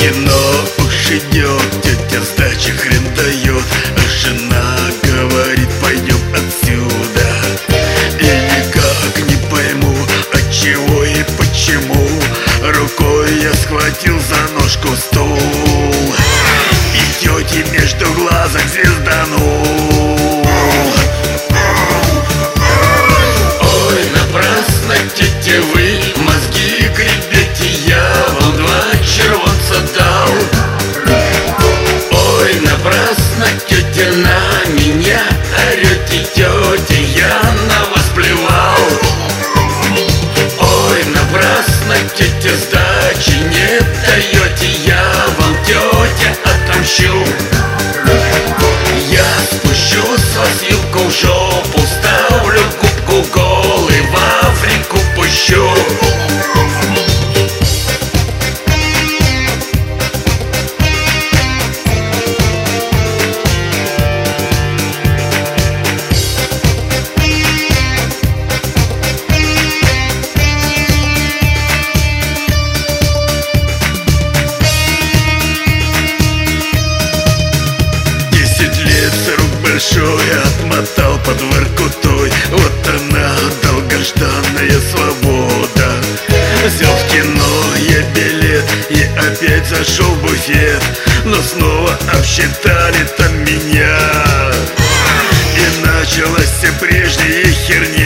кино уж идет, тетя сдачи хрен дает, а жена говорит: пойдем отсюда. И никак не пойму, отчего и почему рукой я схватил за ножку стул и тете между глазок звезданул. Ой, напрасно, тетя, вы мозги гребете, я вам 2 червонца дал. Ой, напрасно, тетя, на меня орете, тетя, я на вас плевал. Ой, напрасно, тетя, сдачи не даете, я вам, тетя, отомщу. Я спущу с вас вилку в жопу, ставлю губку голый, в Африку пущу. Большой отмотал под воркутой, вот она, долгожданная свобода. Взял в кино я билет и опять зашел в буфет, но снова обсчитали там меня, и началась вся прежняя херня.